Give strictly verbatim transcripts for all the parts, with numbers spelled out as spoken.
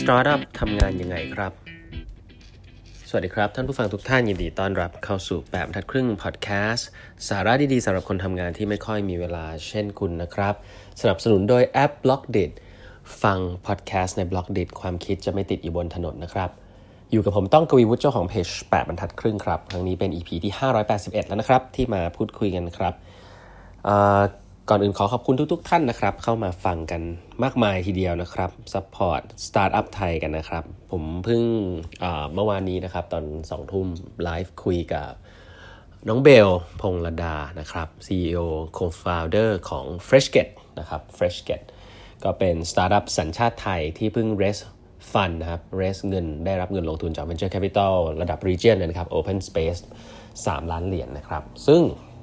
Startup ทำงานยังไงครับสวัสดีครับท่านผู้ฟังทุกท่านยินดีต้อนรับเข้าสู่แปดบรรทัดครึ่งพอดแคสต์สาระดีๆสำหรับคนทำงานที่ไม่ค่อยมีเวลาเช่นคุณนะครับสนับสนุนโดยแอป Blockdit ฟังพอดแคสต์ใน Blockdit ความคิดจะไม่ติดอยู่บนถนนนะครับอยู่กับผมต้องกวีวุฒิเจ้าของเพจแปดบรรทัดครึ่งครับครั้งนี้เป็น อี พี ที่ห้าร้อยแปดสิบเอ็ดแล้วนะครับที่มาพูดคุยกันครับก่อนอื่นขอขอบคุณทุกๆท่านนะครับเข้ามาฟังกันมากมายทีเดียวนะครับซัพพอร์ตสตาร์ทอัพไทยกันนะครับผมเพิ่งเมื่อวานนี้นะครับตอนสองทุ่มไลฟ์คุยกับน้องเบลพงษ์ลดานะครับ ซี อี โอ Co-founder ของ Freshget นะครับ Freshget ก็เป็นสตาร์ทอัพสัญชาติไทยที่เพิ่ง raise fund นะครับ raise เงินได้รับเงินลงทุนจาก Venture Capital ระดับ Region นะครับ Open Space สามล้านเหรียญ นะครับซึ่ง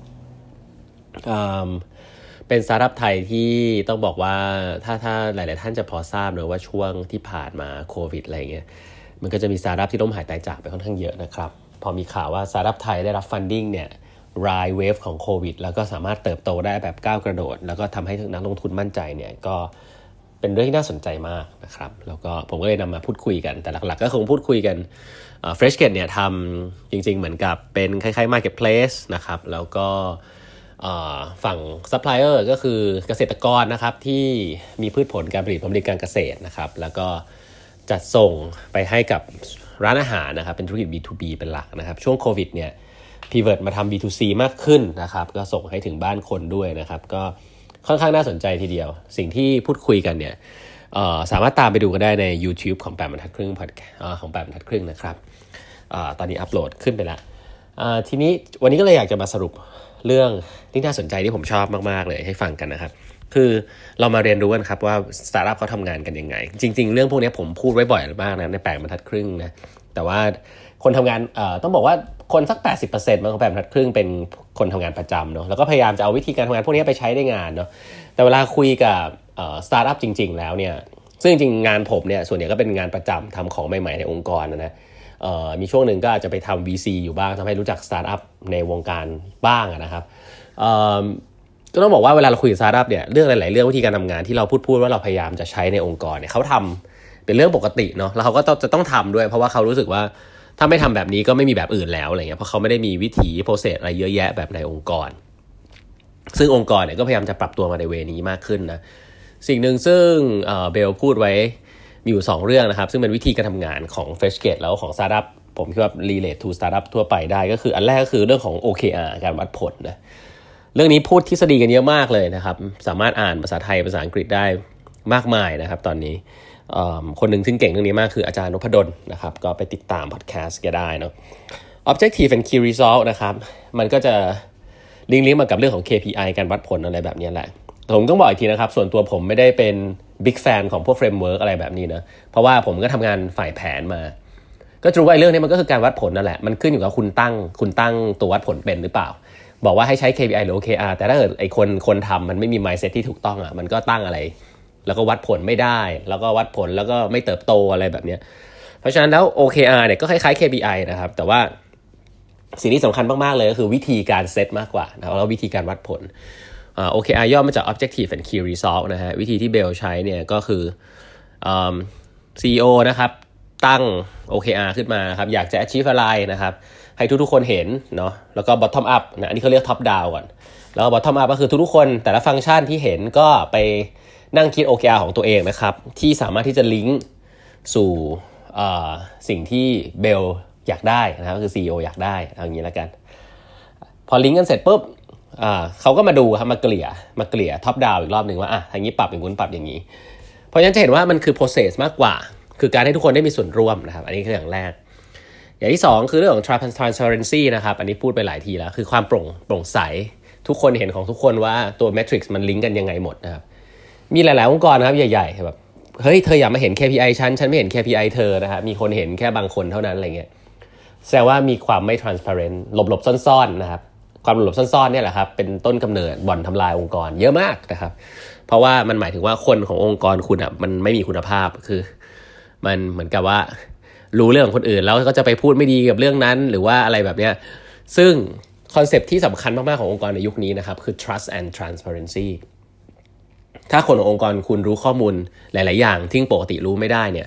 เป็นสตาร์ทอัพไทยที่ต้องบอกว่าถ้าถ้าหลายๆท่านจะพอทราบเนอะว่าช่วงที่ผ่านมาโควิดอะไรเงี้ยมันก็จะมีสตาร์ทอัพที่ล้มหายตายจากไปค่อนข้างเยอะนะครับพอมีข่าวว่าสตาร์ทอัพไทยได้รับฟันดิ้งเนี่ยรายเวฟของโควิดแล้วก็สามารถเติบโตได้แบบก้าวกระโดดแล้วก็ทำให้นักลงทุนมั่นใจเนี่ยก็เป็นเรื่องที่น่าสนใจมากนะครับแล้วก็ผมก็เลยนำมาพูดคุยกันแต่หลักๆก็คงพูดคุยกันเอ่อ Freshget เนี่ยทำจริงๆเหมือนกับเป็นคล้ายๆ Marketplace นะครับแล้วก็ฝั่งซัพพลายเออร์ก็คือเกษตรกรนะครับที่มีพืชผลการผลิตผลผลิตการเกษตรนะครับแล้วก็จัดส่งไปให้กับร้านอาหารนะครับเป็นธุรกิจ บี ทู บี เป็นหลักนะครับช่วงโควิดเนี่ยพีเวิร์ตมาทำ บี ทู ซี มากขึ้นนะครับก็ส่งให้ถึงบ้านคนด้วยนะครับก็ค่อนข้างน่าสนใจทีเดียวสิ่งที่พูดคุยกันเนี่ยสามารถตามไปดูกันได้ใน YouTube ของแปดบรรทัดครึ่งของแปดบรรทัดครึ่งนะครับตอนนี้อัปโหลดขึ้นไปแล้วทีนี้วันนี้ก็เลยอยากจะมาสรุปเรื่องที่น่าสนใจที่ผมชอบมากๆเลยให้ฟังกันนะครับคือเรามาเรียนรู้กันครับว่าสตาร์ทอัพเขาทำงานกันยังไงจริงๆเรื่องพวกนี้ผมพูดไว้บ่อยมากนะในแปดบรรทัดครึ่งนะแต่ว่าคนทำงานเอ่อต้องบอกว่าคนสัก แปดสิบเปอร์เซ็นต์ ของแปดบรรทัดครึ่งเป็นคนทำงานประจำเนาะแล้วก็พยายามจะเอาวิธีการทำงานพวกนี้ไปใช้ในงานเนาะแต่เวลาคุยกับเอ่อสตาร์ทอัพจริงๆแล้วเนี่ยซึ่งจริงๆงานผมเนี่ยส่วนใหญ่ก็เป็นงานประจำทำของใหม่ๆในองค์กรนะนะมีช่วงหนึ่งก็อาจจะไปทำ วี ซี อยู่บ้างทำให้รู้จักสตาร์ทอัพในวงการบ้างนะครับก็ต้องบอกว่าเวลาเราคุยกับสตาร์ทอัพเนี่ยเรื่องหลายๆเรื่องวิธีการทำงานที่เราพูดพูดว่าเราพยายามจะใช้ในองค์กรเนี่ยเขาทำเป็นเรื่องปกติเนาะแล้วเขาก็จะต้องทำด้วยเพราะว่าเขารู้สึกว่าถ้าไม่ทำแบบนี้ก็ไม่มีแบบอื่นแล้วอะไรเงี้ยเพราะเขาไม่ได้มีวิถีโปรเซสอะไรเยอะแยะแบบในองค์กรซึ่งองค์กรเนี่ยก็พยายามจะปรับตัวมาในเวนี้มากขึ้นนะสิ่งหนึ่งซึ่งเบลพูดไว้มีอยู่สองเรื่องนะครับซึ่งเป็นวิธีการทำงานของ Freshget แล้วของ Startup ผมคิดว่า relate to Startup ทั่วไปได้ก็คืออันแรกก็คือเรื่องของ โอ เค อาร์ การวัดผลนะเรื่องนี้พูดทฤษฎีกันเยอะมากเลยนะครับสามารถอ่านภาษาไทยภาษาอังกฤษได้มากมายนะครับตอนนี้คนหนึ่งซึ่งเก่งเรื่องนี้มากคืออาจารย์นพดลนะครับก็ไปติดตามพอดแคสต์ก็ได้เนาะ Objective and Key Result นะครับมันก็จะลิงก์ลิงก์มากับเรื่องของ เค พี ไอ การวัดผลอะไรแบบนี้แหละผมต้องบอกอีกทีนะครับส่วนตัวผมไม่ได้เป็นบิ๊กแฟนของพวกเฟรมเวิร์กอะไรแบบนี้นะเพราะว่าผมก็ทำงานฝ่ายแผนมาก็รู้ว่าเรื่องนี้มันก็คือการวัดผลนั่นแหละมันขึ้นอยู่กับคุณตั้งคุณตั้งตัววัดผลเป็นหรือเปล่าบอกว่าให้ใช้ เค พี ไอ หรือ โอ เค อาร์ แต่ถ้าเกิดไอ้คนคนทำมันไม่มี mindset ที่ถูกต้องอ่ะมันก็ตั้งอะไรแล้วก็วัดผลไม่ได้แล้วก็วัดผลแล้วก็ไม่เติบโตอะไรแบบนี้เพราะฉะนั้นแล้ว โอ เค อาร์ เนี่ยก็คล้ายๆ เค พี ไอ นะครับแต่ว่าสิ่งที่สำคัญมากๆเลยก็คือวิธีการเซตมากกว่าแล้ววิธีการวัดผลอ่า โอ เค อาร์ ย่อมาจาก Objective and Key Result นะฮะวิธีที่เบลใช้เนี่ยก็คืออ่า ซี อี โอ นะครับตั้ง โอ เค อาร์ ขึ้นมาครับอยากจะ achieve อะไรนะครับให้ทุกๆคนเห็นเนาะแล้วก็ bottom up นะอันนี้เขาเรียก top down ก่อนแล้วก็ bottom up ก็คือทุกๆคนแต่ละฟังก์ชันที่เห็นก็ไปนั่งคิด โอ เค อาร์ ของตัวเองนะครับที่สามารถที่จะลิงก์สู่สิ่งที่เบลอยากได้นะครับก็คือ ซี อี โอ อยากได้เอาอย่างนี้แล้วกันพอลิงก์กันเสร็จปุ๊บอ่าเขาก็มาดูครับมาเกลี่ยมาเกลี่ยท็อปดาวน์อีกรอบหนึ่งว่าอ่ะทางนี้ปรับอย่างนู้นปรับอย่างนี้เพราะฉะนั้นจะเห็นว่ามันคือ process มากกว่าคือการให้ทุกคนได้มีส่วนร่วมนะครับอันนี้คืออย่างแรกอย่างที่สองคือเรื่องของ transparency นะครับอันนี้พูดไปหลายทีแล้วคือความโปร่งโปร่งใสทุกคนเห็นของทุกคนว่าตัว matrix มันลิงก์กันยังไงหมดนะครับมีหลายๆองค์กรนะครับใหญ่ๆแบบเฮ้ยเธออยากมาเห็น เค พี ไอ ฉันฉันไม่เห็น เค พี ไอ เธอนะครับมีคนเห็นแค่บางคนเท่านั้นอะไรเงี้ยแสดงว่ามีความไม่ transparent หลบๆซ่อนๆนะครับความหลบซ่อนๆเนี่ยแหละครับเป็นต้นกำเนิดบ่อนทำลายองค์กรเยอะมากนะครับเพราะว่ามันหมายถึงว่าคนขององค์กรคุณอ่ะมันไม่มีคุณภาพคือมันเหมือนกับว่ารู้เรื่องของคนอื่นแล้วก็จะไปพูดไม่ดีกับเรื่องนั้นหรือว่าอะไรแบบเนี้ยซึ่งคอนเซ็ปต์ที่สำคัญมากๆขององค์กรในยุคนี้นะครับคือ trust and transparency ถ้าคนขององค์กรคุณรู้ข้อมูลหลายๆอย่างที่ปกติรู้ไม่ได้เนี่ย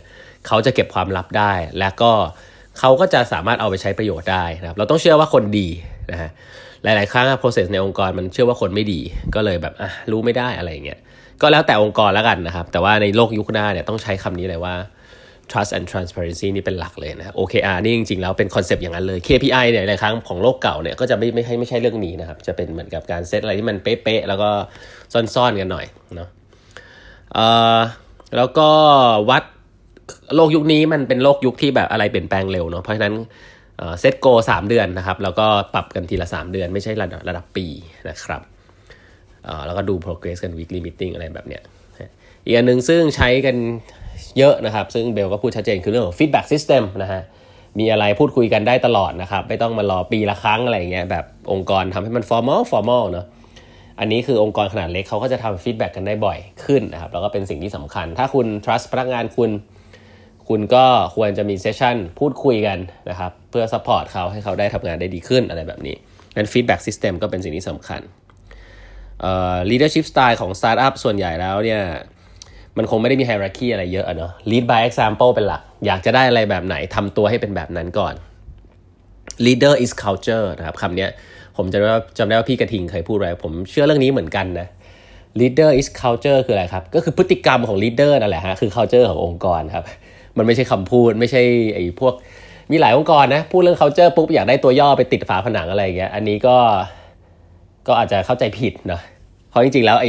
เขาจะเก็บความลับได้และก็เขาก็จะสามารถเอาไปใช้ประโยชน์ได้นะครับเราต้องเชื่อว่าคนดีนะฮะหลายๆครั้ง process ในองค์กรมันเชื่อว่าคนไม่ดีก็เลยแบบอ่ะรู้ไม่ได้อะไรอย่างเงี้ยก็แล้วแต่องค์กรแล้วกันนะครับแต่ว่าในโลกยุคหน้าเนี่ยต้องใช้คำนี้เลยว่า trust and transparency นี่เป็นหลักเลยนะ โอ เค อาร์ นี่จริงๆแล้วเป็นคอนเซปต์อย่างนั้นเลย เค พี ไอ เนี่ยหลายครั้งของโลกเก่าเนี่ยก็จะไม่ไม่ใช่ไม่ใช่เรื่องนี้นะครับจะเป็นเหมือนกับการเซตอะไรที่มันเป๊ะๆแล้วก็ซ่อนๆกันหน่อยเนาะเอ่อแล้วก็วัดโลกยุคนี้มันเป็นโลกยุคที่แบบอะไรเปลี่ยนแปลงเร็วเนาะเพราะฉะนั้นเอ่อเซตโกสามเดือนนะครับแล้วก็ปรับกันทีละสามเดือนไม่ใช่ระดับระดับปีนะครับเอ่อแล้วก็ดู progress กัน weekly meeting อะไรแบบเนี้ยอีกอันนึงซึ่งใช้กันเยอะนะครับซึ่งเบลก็พูดชัดเจนคือเรื่องของ feedback system นะฮะมีอะไรพูดคุยกันได้ตลอดนะครับไม่ต้องมารอปีละครั้งอะไรอย่างเงี้ยแบบองค์กรทำให้มัน formal formal เนาะอันนี้คือองค์กรขนาดเล็กเขาก็จะทำ feedback กันได้บ่อยขึ้นนะครับแล้วก็เป็นสิ่งที่สำคัญถ้าคุณ trust พนักงานคุณคุณก็ควรจะมีเซสชั่นพูดคุยกันนะครับเพื่อ support เขาให้เขาได้ทำงานได้ดีขึ้นอะไรแบบนี้งั้น feedback system ก็เป็นสิ่งที่สำคัญเอ่อ leadership style ของ startup ส่วนใหญ่แล้วเนี่ยมันคงไม่ได้มี hierarchy อะไรเยอะอะเนาะ lead by example เป็นหลักอยากจะได้อะไรแบบไหนทำตัวให้เป็นแบบนั้นก่อน leader is culture นะครับคำนี้ผมจำได้ว่าจำได้ว่าพี่กระทิงเคยพูดไว้ผมเชื่อเรื่องนี้เหมือนกันนะ leader is culture คืออะไรครับก็คือพฤติกรรมของ leader นั่นแหละฮะคือ culture ขององค์กรครับมันไม่ใช่คำพูดไม่ใช่ไอ้พวกมีหลายองค์กรนะพูดเรื่อง culture ปุ๊บอยากได้ตัวย่อไปติดฝาผนังอะไรอย่างเงี้ยอันนี้ก็ก็อาจจะเข้าใจผิดเนาะเพราะจริงๆแล้วไอ้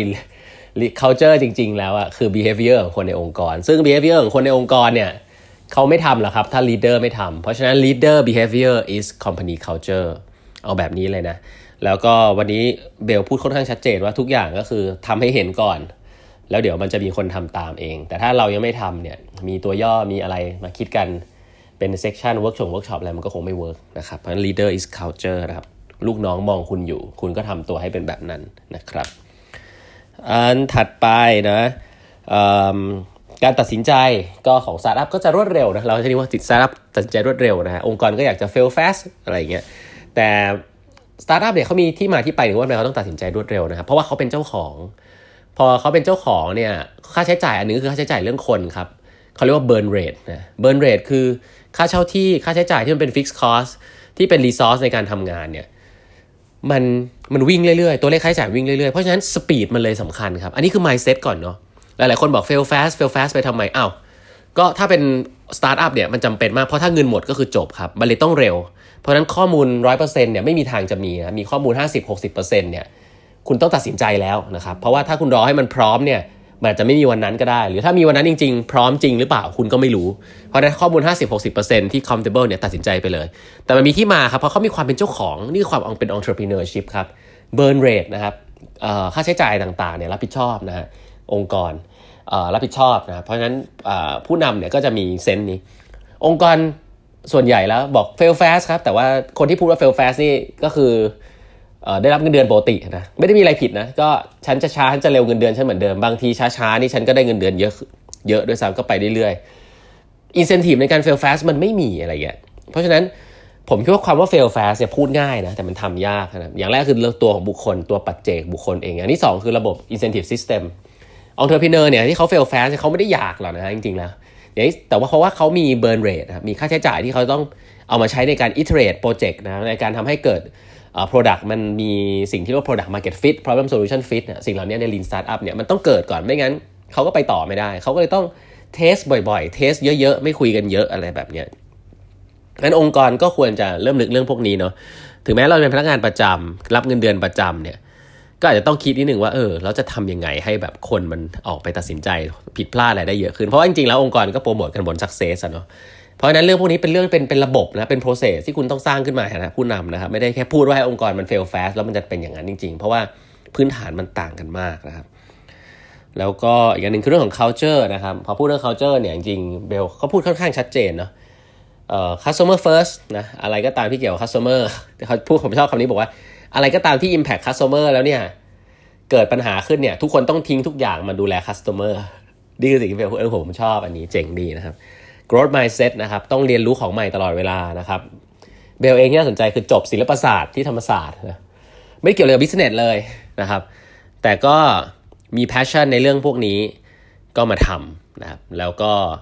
culture จริงๆแล้วอะคือ behavior ของคนในองค์กรซึ่ง behavior ของคนในองค์กรเนี่ยเขาไม่ทำหรอกครับถ้า leader ไม่ทำเพราะฉะนั้น leader behavior is company culture เอาแบบนี้เลยนะแล้วก็วันนี้เบลพูดค่อนข้างชัดเจนว่าทุกอย่างก็คือทำให้เห็นก่อนแล้วเดี๋ยวมันจะมีคนทำตามเองแต่ถ้าเรายังไม่ทำเนี่ยมีตัวย่อมีอะไรมาคิดกันเป็น section workshop workshop อะไรมันก็คงไม่ work นะครับเพราะฉะนั้น leader is culture นะครับลูกน้องมองคุณอยู่คุณก็ทำตัวให้เป็นแบบนั้นนะครับอันถัดไปนะการตัดสินใจก็ของสตาร์ทอัพก็จะรวดเร็วนะเราจะเรียกว่าสตาร์ทอัพตัดสินใจรวดเร็วนะฮะองค์กรก็อยากจะ fail fast อะไรอย่างเงี้ยแต่สตาร์ทอัพเนี่ยเขามีที่มาที่ไปถึงว่าทำไมเขาต้องตัดสินใจรวดเร็วนะครับเพราะว่าเขาเป็นเจ้าของพอเขาเป็นเจ้าของเนี่ยค่าใช้จ่ายอันนึงคือค่าใช้จ่ายเรื่องคนครับเขาเรียกว่า burn rate นะ burn rate คือค่าเช่าที่ค่าใช้จ่ายที่มันเป็น fixed cost ที่เป็น resource ในการทำงานเนี่ยมันมันวิ่งเรื่อยๆตัวเลขค่าใช้จ่ายวิ่งเรื่อยๆเพราะฉะนั้นสปีดมันเลยสำคัญครับอันนี้คือ mindset ก่อนเนาะหลายๆคนบอก fail fast fail fast ไปทำไมอ้าวก็ถ้าเป็นสตาร์ทอัพเนี่ยมันจำเป็นมากเพราะถ้าเงินหมดก็คือจบครับมันเลยต้องเร็วเพราะฉะนั้นข้อมูล หนึ่งร้อยเปอร์เซ็นต์ เนี่ยไม่มีทางจะมีนะมีข้อมูล ห้าสิบถึงหกสิบเปอร์เซ็นต์ เนี่ยคุณต้องตัดสินใจแล้วนะครับเพราะว่าถ้าคุณรอให้มันพร้อมเนี่ยมันอาจจะไม่มีวันนั้นก็ได้หรือถ้ามีวันนั้นจริงๆพร้อมจริงหรือเปล่าคุณก็ไม่รู้เพราะฉะนั้นข้อมูล ห้าสิบถึงหกสิบเปอร์เซ็นต์ ที่ comfortable เนี่ยตัดสินใจไปเลยแต่มันมีที่มาครับเพราะเขามีความเป็นเจ้าของนี่คือความเป็น entrepreneurship ครับ burn rate นะครับค่าใช้จ่ายต่างๆเนี่ยรับผิดชอบนะฮะองค์กรรับผิดชอบนะเพราะฉะนั้นผู้นำเนี่ยก็จะมีเซนส์นี้องค์กรส่วนใหญ่แล้วบอก fail fast ครับแต่ว่าคนที่พูดว่า fail fast นี่ก็คือได้รับเงินเดือนปกตินะไม่ได้มีอะไรผิดนะก็ฉันจะช้าฉันจะเร็วเงินเดือนฉันเหมือนเดิมบางทีช้าๆนี่ฉันก็ได้เงินเดือนเยอะเยอะด้วยซ้ำก็ไปเรื่อยๆ incentive ในการ fail fast มันไม่มีอะไรเงี้ยเพราะฉะนั้นผมคิดว่าความว่า fail fast เนี่ยพูดง่ายนะแต่มันทำยากนะอย่างแรกคือตัวของบุคคลตัวปัจเจกบุคคลเองอันที่สองคือระบบ incentive system entrepreneur เนี่ยที่เขา fail fast เขาไม่ได้อยากหรอกนะจริงๆแล้วแต่ว่าเพราะว่าเขามี burn rate นะครับมีค่าใช้จ่ายที่เขาต้องเอามาใช้ในการ iterate project นะในการทำให้เกิดUh, product มันมีสิ่งที่เรียกว่า product market fit problem solution fit เนี่ยสิ่งเหล่านี้ใน lean startup เนี่ยมันต้องเกิดก่อนไม่งั้นเขาก็ไปต่อไม่ได้เขาก็เลยต้องเทสบ่อยๆเทสเยอะๆไม่คุยกันเยอะอะไรแบบเนี้ยงั้นองค์กรก็ควรจะเริ่มนึกเรื่องพวกนี้เนาะถึงแม้เราเป็นพนักงานประจำรับเงินเดือนประจำเนี่ยก็อาจจะต้องคิดนิดนึงว่าเออเราจะทำยังไงให้แบบคนมันออกไปตัดสินใจผิดพลาดอะไรได้เยอะขึ้นเพราะว่าจริงๆแล้วองค์กรก็โปรโมทกันบน success อ่ะเนาะเพราะฉะนั้นเรื่องพวกนี้เป็นเรื่องเป็นเป็นระบบนะเป็น process ที่คุณต้องสร้างขึ้นมานะผู้นำนะครับไม่ได้แค่พูดว่าให้องค์กรมัน fail fast แล้วมันจะเป็นอย่างนั้นจริงๆเพราะว่าพื้นฐานมันต่างกันมากนะครับแล้วก็อีกอย่างนึงคือเรื่องของ culture นะครับพอพูดเรื่อง culture เนี่ยจริงๆเบลเขาพูดค่อนข้างชัดเจนเนาะเอ่อ customer first นะอะไรก็ตามที่เกี่ยวกับ customer เขาพูดผมชอบคำนี้บอกว่าอะไรก็ตามที่ impact customer แล้วเนี่ยเกิดปัญหาขึ้นเนี่ยทุกคนต้องทิ้งทุกอย่างมาดูแล customer นี่คือสิ่งที่เบลเออผมชอบอันนี้เจ๋งดีนะครับgrowth mindset นะครับต้องเรียนรู้ของใหม่ตลอดเวลานะครับเบลเองที่น่าสนใจคือจบศิลปศาสตร์ที่ธรรมศาสตร์นะไม่เกี่ยวกับ business เลยนะครับแต่ก็มี passion ในเรื่องพวกนี้ก็มาทำนะครับแล้วก็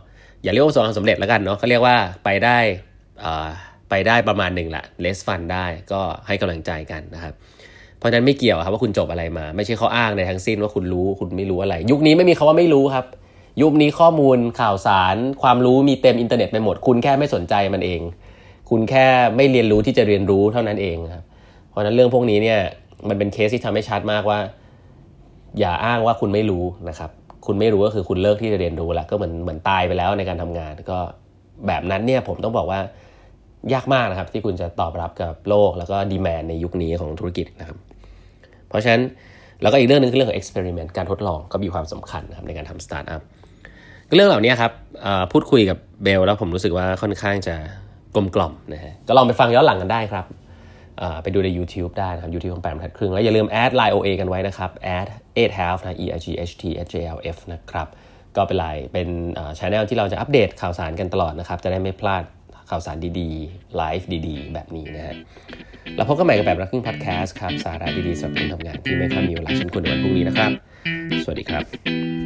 อย่าเรียกว่าประสบความสำเร็จแล้วกันเนาะก็เรียกว่าไปได้ไปได้ประมาณหนึ่งละ less fun ได้ก็ให้กำลังใจกันนะครับเพราะฉะนั้นไม่เกี่ยวครับว่าคุณจบอะไรมาไม่ใช่ข้ออ้างในทั้งสิ้นว่าคุณรู้คุณไม่รู้อะไรยุคนี้ไม่มีคำว่าไม่รู้ครับยุคนี้ข้อมูลข่าวสารความรู้มีเต็มอินเทอร์เน็ตไปหมดคุณแค่ไม่สนใจมันเองคุณแค่ไม่เรียนรู้ที่จะเรียนรู้เท่านั้นเองครับเพราะฉะนั้นเรื่องพวกนี้เนี่ยมันเป็นเคสที่ทำให้ชัดมากว่าอย่าอ้างว่าคุณไม่รู้นะครับคุณไม่รู้ก็คือคุณเลิกที่จะเรียนรู้แล้วก็เหมือนเหมือนตายไปแล้วในการทำงานก็แบบนั้นเนี่ยผมต้องบอกว่ายากมากนะครับที่คุณจะตอบรับกับโลกแล้วก็ดีแมนด์ในยุคนี้ของธุรกิจนะครับเพราะฉะนั้นแล้วก็อีกเรื่องนึงคือเรื่องของ experiment การทดลองก็มีความสำคัญนะครับในการทำสตาร์ทอัพเรื่องเหล่านี้ครับพูดคุยกับเบลแล้วผมรู้สึกว่าค่อนข้างจะกลมกล่อมนะฮะก็ลองไปฟังย้อนหลังกันได้ครับไปดูใน YouTube ได้นะครับ YouTube ของแปดบรรทัดครึ่งแล้วอย่าลืมแอด ไลน์ โอ เอ กันไว้นะครับแอด เอท half นะ E I G H T H A L F นะครับก็เป็นไลน์เป็นอ่า channel ที่เราจะอัปเดตข่าวสารกันตลอดนะครับจะได้ไม่พลาดข่าวสารดีๆไลฟ์ดีๆแบบนี้นะฮะแล้วพบกันใหม่กับแบบรักครึ่งพอดแคสต์ครับสาระดีๆสำหรับคนทำงานที่ไม่ค่อยมีเวลาเช่นคุณในวันพรุ่งนี้นะครับสวัสดีครับ